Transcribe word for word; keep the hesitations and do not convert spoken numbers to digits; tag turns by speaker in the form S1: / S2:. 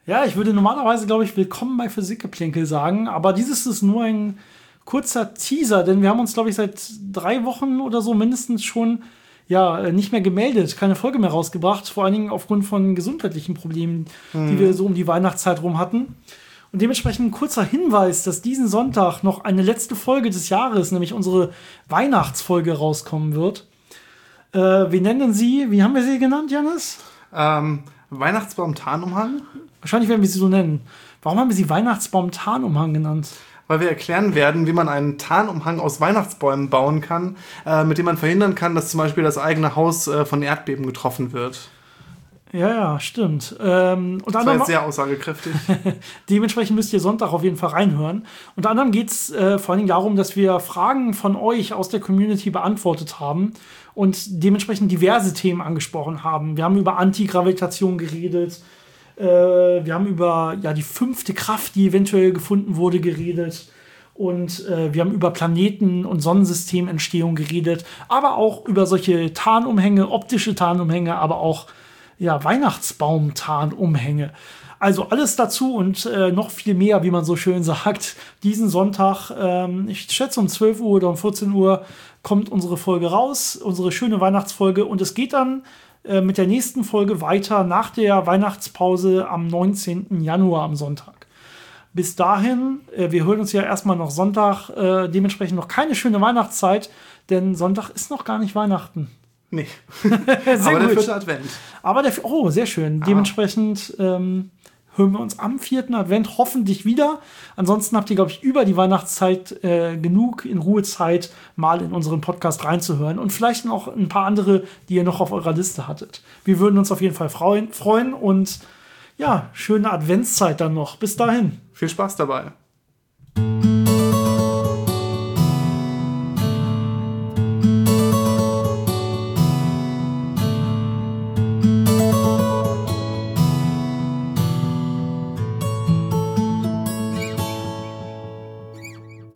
S1: Ja, ich würde normalerweise, glaube ich, willkommen bei Physikgeplänkel sagen, aber dieses ist nur ein kurzer Teaser, denn wir haben uns, glaube ich, seit drei Wochen oder so mindestens schon ja, nicht mehr gemeldet, keine Folge mehr rausgebracht, vor allen Dingen aufgrund von gesundheitlichen Problemen, mhm. die wir so um die Weihnachtszeit rum hatten. Und dementsprechend ein kurzer Hinweis, dass diesen Sonntag noch eine letzte Folge des Jahres, nämlich unsere Weihnachtsfolge, rauskommen wird. Äh, wir nennen sie, wie haben wir sie genannt, Jannis?
S2: Ähm, Weihnachtsbaum-Tarnumhang?
S1: Wahrscheinlich werden wir sie so nennen. Warum haben wir sie Weihnachtsbaum-Tarnumhang genannt?
S2: Weil wir erklären werden, wie man einen Tarnumhang aus Weihnachtsbäumen bauen kann, äh, mit dem man verhindern kann, dass zum Beispiel das eigene Haus äh, von Erdbeben getroffen wird.
S1: Ja, ja, stimmt. Ähm,
S2: das war jetzt sehr aussagekräftig.
S1: Dementsprechend müsst ihr Sonntag auf jeden Fall reinhören. Unter anderem geht es äh, vor allen Dingen darum, dass wir Fragen von euch aus der Community beantwortet haben und dementsprechend diverse Themen angesprochen haben. Wir haben über Antigravitation geredet. Äh, wir haben über ja, die fünfte Kraft, die eventuell gefunden wurde, geredet. Und äh, wir haben über Planeten- und Sonnensystementstehung geredet. Aber auch über solche Tarnumhänge, optische Tarnumhänge, aber auch ja, Weihnachtsbaum-Tarnumhänge. Also alles dazu und äh, noch viel mehr, wie man so schön sagt. Diesen Sonntag, ähm, ich schätze um zwölf Uhr oder um vierzehn Uhr, kommt unsere Folge raus, unsere schöne Weihnachtsfolge. Und es geht dann äh, mit der nächsten Folge weiter nach der Weihnachtspause am neunzehnten Januar am Sonntag. Bis dahin, äh, wir hören uns ja erstmal noch Sonntag, äh, dementsprechend noch keine schöne Weihnachtszeit, denn Sonntag ist noch gar nicht Weihnachten.
S2: Nee.
S1: Sehr
S2: Aber
S1: gut.
S2: der vierte Advent.
S1: Aber der, oh, sehr schön. Ah. Dementsprechend ähm, hören wir uns am vierten Advent hoffentlich wieder. Ansonsten habt ihr, glaube ich, über die Weihnachtszeit äh, genug in Ruhezeit mal in unseren Podcast reinzuhören. Und vielleicht noch ein paar andere, die ihr noch auf eurer Liste hattet. Wir würden uns auf jeden Fall freuen. freuen und ja, schöne Adventszeit dann noch. Bis dahin.
S2: Viel Spaß dabei.